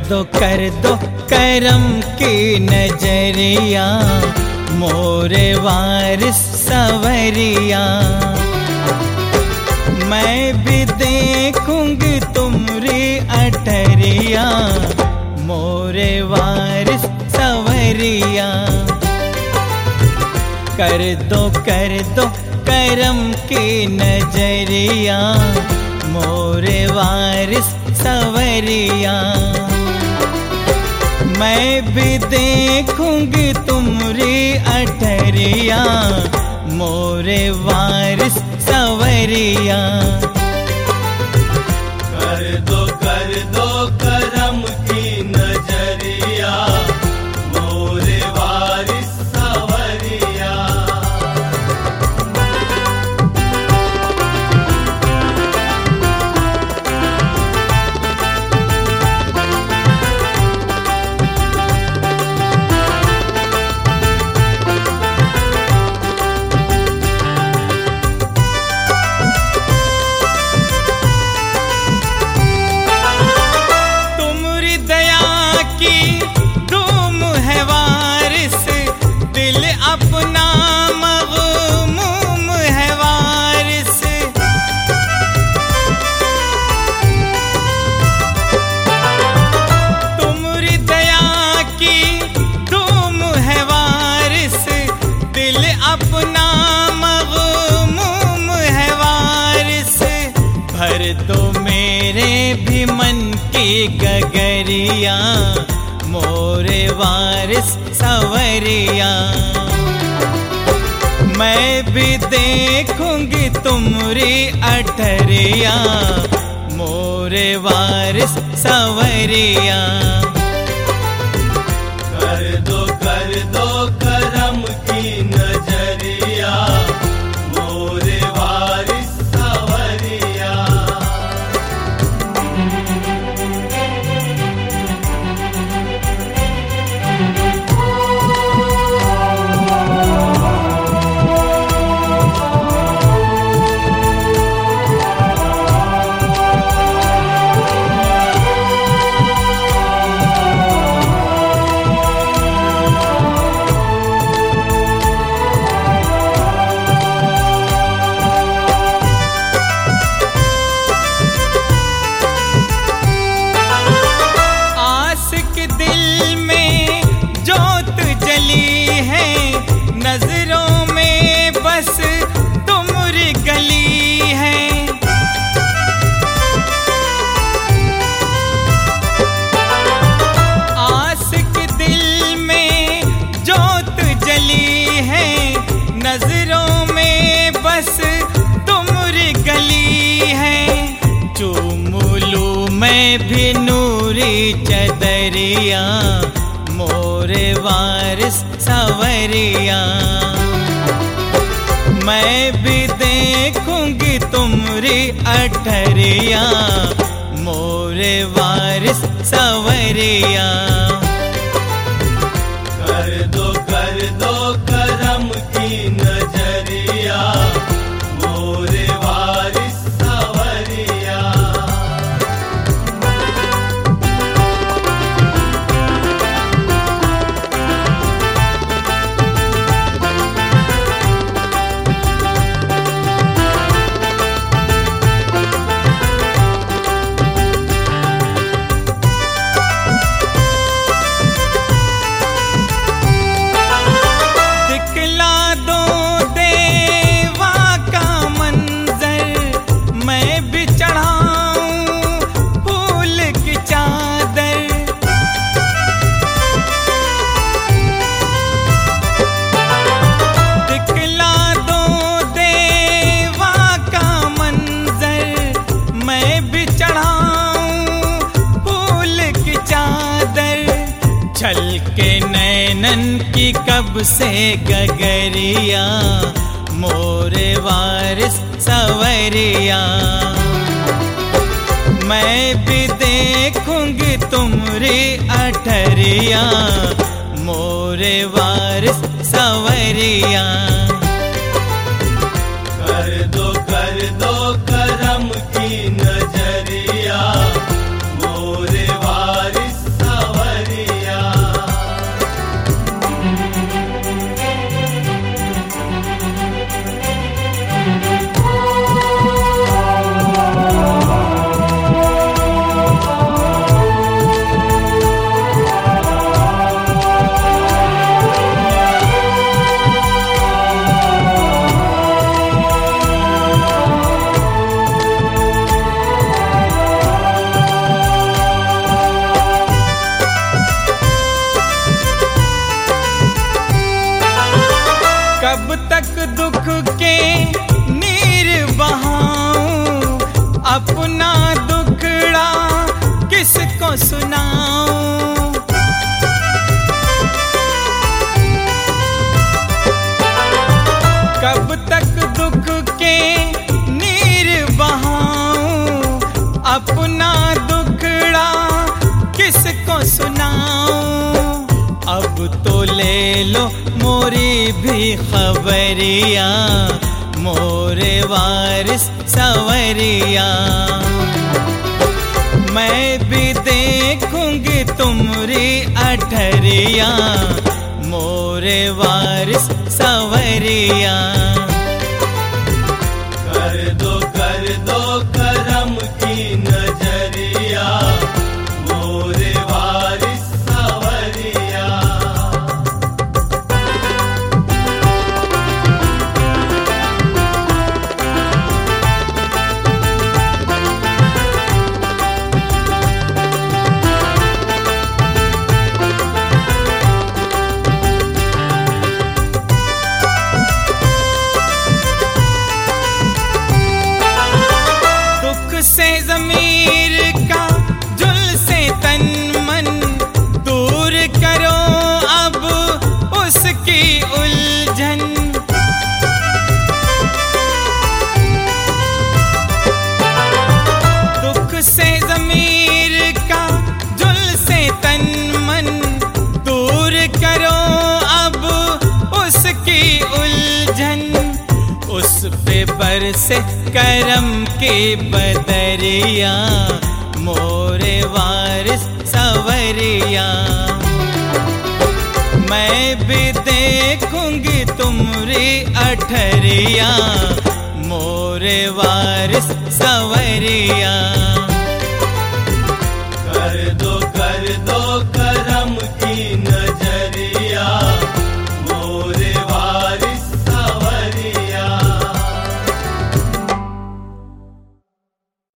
कर दो करम की नजरिया मोरे वारिस सवरिया। मैं भी देखूंगी तुमरी अठरिया मोरे वारिस सवरिया। कर दो करम की नजरिया मोरे वारिस सवरिया। मैं भी देखूंगी तुमरी अठरिया मोरे वारिस सवरिया। कर दो करम की नजरिया मोरे वारिस सवरिया। अपना मग़मूम है वारिस। तुमरी दया की धूम है वारिस, दिल अपना मग़मूम है वारिस। भर दो मेरे भी मन की गगरिया मोरे वारिस सवरिया। मैं भी देखूंगी तुमरी अठरिया मोरे वारिस सवरिया। कर दो करम की नजरिया मोरे वारिस सवरिया। नजरों में बस तुमरी गली है। आशिक दिल में जोत जली है, नजरों में बस तुमरी गली है। चूम लूं मैं भी नूरी चदरिया मोरे वारिस सवरिया। मैं भी देखूंगी तुमरी अठरिया मोरे वारिस सवरिया। कर दो करम की नजरिया मोरे वारिस सवरिया। छलके नैनन की कब से गगरिया मोरे वारिस सवरिया। मैं भी देखूंगी तुमरी अठरिया मोरे वारिस सवरिया। कर दो करम की नजरिया मोरे वारिस अपना दुखड़ा किसको सुनाऊं। कब तक दुख के नीर बहाऊं, अपना दुखड़ा किसको सुनाऊं। अब तो ले लो मोरी भी खबरिया, मोरे वारिस सवरिया। मैं भी देखूंगी तुमरी अठरिया, मोरे वारिस सवरिया। कर दो करम की नजरिया, मोरे वारिस सवरिया। से ज़मीर का जुल से तन मन दूर करो अब उसकी उलझन। दुख से ज़मीर का जुल से तन मन दूर करो अब उसकी उलझन। उस पे बरसे करम की बदरिया, मोरे वारिस सवरिया। मैं भी देखूंगी तुमरी अठरिया, मोरे वारिस सवरिया।